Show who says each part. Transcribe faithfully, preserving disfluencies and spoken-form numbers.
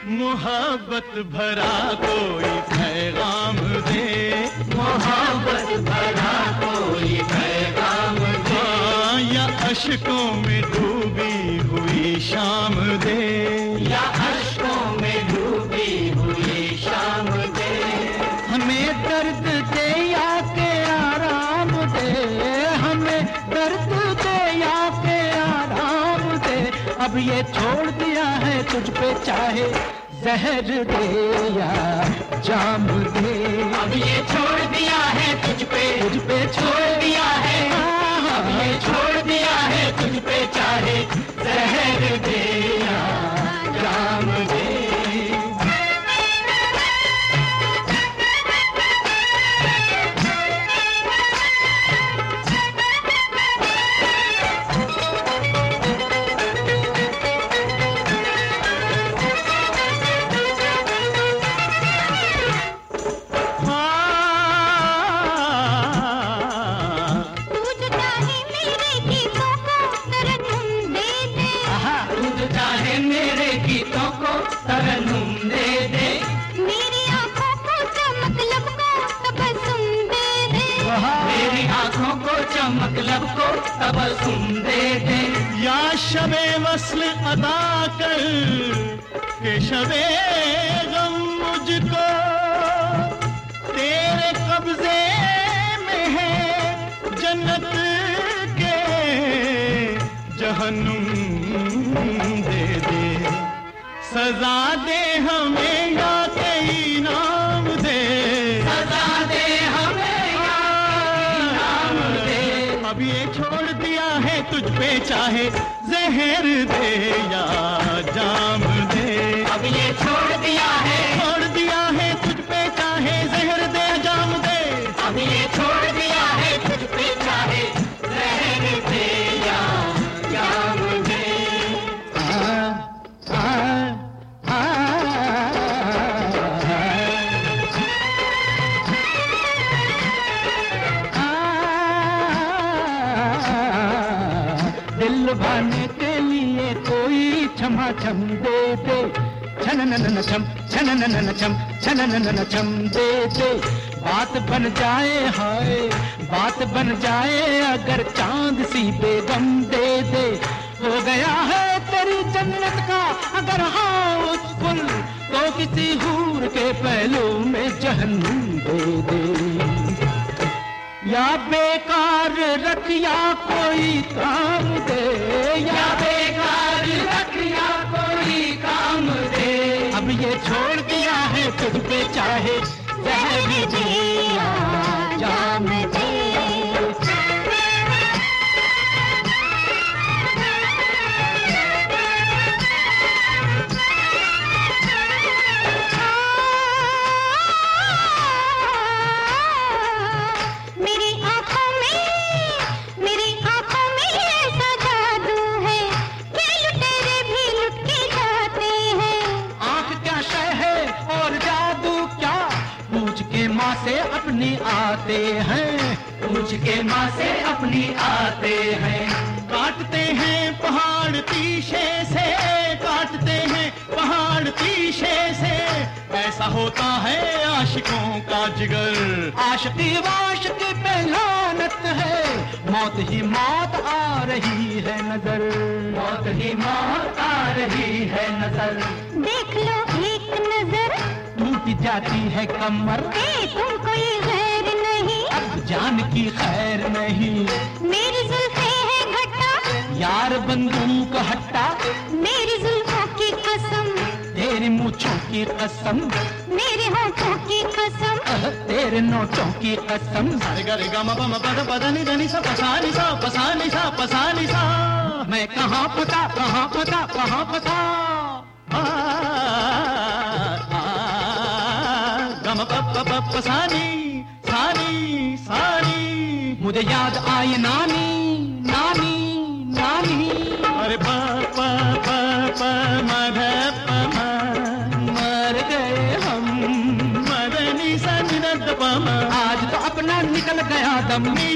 Speaker 1: मोहब्बत भरा कोई पैगाम दे,
Speaker 2: मोहब्बत भरा कोई पैगाम दे,
Speaker 1: या अश्कों में डूबी हुई शाम दे,
Speaker 2: या अश्कों में डूबी हुई शाम दे।
Speaker 3: हमें दर्द दे या के आराम दे, हमें दर्द दे या के आराम दे। अब ये छोड़ दिया है तुझ पे चाहे जहर दे या जाम दे,
Speaker 2: अब ये छोड़ दिया है तुझ पे,
Speaker 3: तुझ पे
Speaker 2: छोड़ दिया है, अब ये छोड़ दिया है तुझ पे चाहे जहर दे या जाम दे। मतलब को तबस्सुम दे दे,
Speaker 1: या शबे वस्ल अदा कर के शबे गम मुझको तेरे कब्जे में है जन्नत के जहन्नुम दे दे। सजा दे हमें या के इनाम दे,
Speaker 2: सजा दे हमें या इनाम दे।
Speaker 1: अब ये छोड़ दिया है तुझ पे चाहे जहर दे या जाम दे,
Speaker 2: अब ये छोड़ दिया है,
Speaker 1: छोड़ दिया है तुझ पे चाहे जहर दे जाम दे,
Speaker 2: अब ये छोड़ दिया है तुझ पे चाहे जहर दे या जाम दे।
Speaker 3: आ, आ, दिल लुभाने के लिए कोई क्षमा छम दे दे, छन न न छम छन न न छम छन न न छम दे दे। बात बन जाए हाय बात बन जाए अगर चांद सी बेगम दे दे। हो गया है तेरी जन्नत का अगर हाउसफुल तो किसी हूर के पहलू में जहन्नुम दे दे। या बेकार रखिया कोई काम दे,
Speaker 2: या बेकार रखिया कोई काम दे।
Speaker 3: अब ये छोड़ दिया है तुझ पे चाहे जहर दे या जाम दे। से अपनी आते हैं
Speaker 2: पूछ के माँ से अपनी आते हैं।
Speaker 1: काटते हैं पहाड़ तीशे से, काटते हैं पहाड़ तीशे से, ऐसा होता है आशिकों का जिगर।
Speaker 3: आशिकी वाशिकी पे लानत है, मौत ही मौत आ रही है नजर,
Speaker 2: मौत ही मौत आ रही है नजर।
Speaker 4: देख लो एक नजर
Speaker 3: टूट जाती है कमर,
Speaker 4: तुमको ये गैर नहीं,
Speaker 3: अब जान की खैर नहीं।
Speaker 4: मेरी जुल्फे है घटा,
Speaker 3: यार बंदूक हट्टा,
Speaker 4: मेरी जुल्फों की कसम,
Speaker 3: तेरी मूंछों की कसम,
Speaker 4: मेरे होठों की कसम,
Speaker 3: तेरे नोटों की कसम।
Speaker 1: सारे गा रे गा मा पा मा पा दा पा दा नी दा नी सा पा सा नी सा पा सा नी सा पा सा नी सा।
Speaker 3: मैं कहाँ पता कहाँ पता कहाँ पता
Speaker 1: गम प प प सानी सानी सानी।
Speaker 3: मुझे याद आए नानी नानी नानी।
Speaker 1: अरे प प प प मध प म
Speaker 3: मर गए हम
Speaker 1: मदनी संजनत प म।
Speaker 3: आज तो अपना निकल गया दम।